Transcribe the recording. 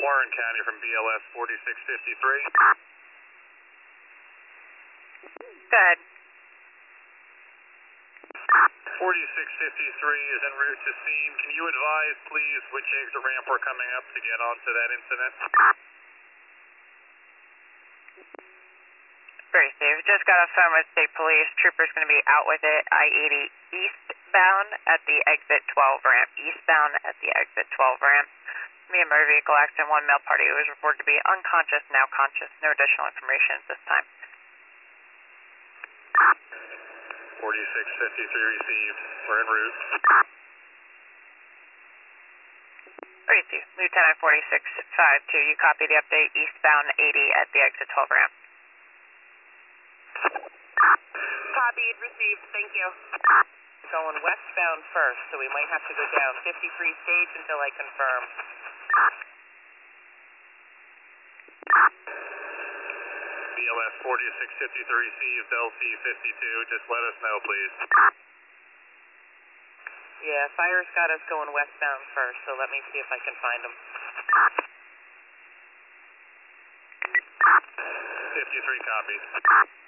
Warren County from BLS 4653. Go ahead. 4653 is en route to scene. Can you advise, please, which exit ramp we're coming up to get onto that incident? Very safe. Just got a phone with state police. Trooper's going to be out with it. I-80 eastbound at the exit 12 ramp. Eastbound at the exit 12 ramp. Me and motor vehicle accident. One male party was reported to be unconscious, now conscious. No additional information at this time. 4653 received. We're en route. Very safe. Lieutenant 4652, you copy the update. Eastbound 80 at the exit 12 ramp. Copied, received, thank you. Going westbound first, so we might have to go down 53 stage until I confirm. BLS 4653 received, LC 52. Just let us know, please. Yeah, fire's got us going westbound first, so let me see if I can find them. 53 copies.